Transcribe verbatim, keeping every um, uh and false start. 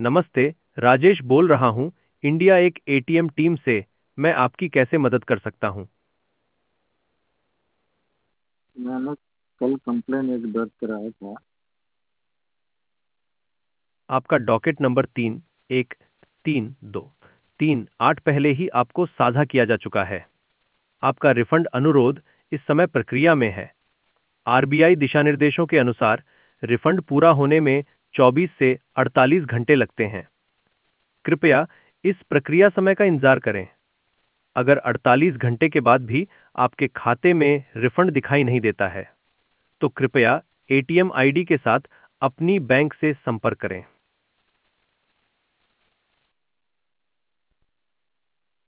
नमस्ते, राजेश बोल रहा हूँ, इंडिया एक एटीएम टीम से। मैं आपकी कैसे मदद कर सकता हूँ? मैंने कल कंप्लेन एक दर्ज कराया था। आपका डॉकेट नंबर तीन एक तीन दो तीन आठ पहले ही आपको साझा किया जा चुका है। आपका रिफंड अनुरोध इस समय प्रक्रिया में है। आरबीआई दिशा निर्देशों के अनुसार रिफंड पूरा होने में चौबीस से अड़तालीस घंटे लगते हैं। कृपया इस प्रक्रिया समय का इंतजार करें। अगर अड़तालीस घंटे के बाद भी आपके खाते में रिफंड दिखाई नहीं देता है, तो कृपया एटीएम आईडी के साथ अपनी बैंक से संपर्क करें।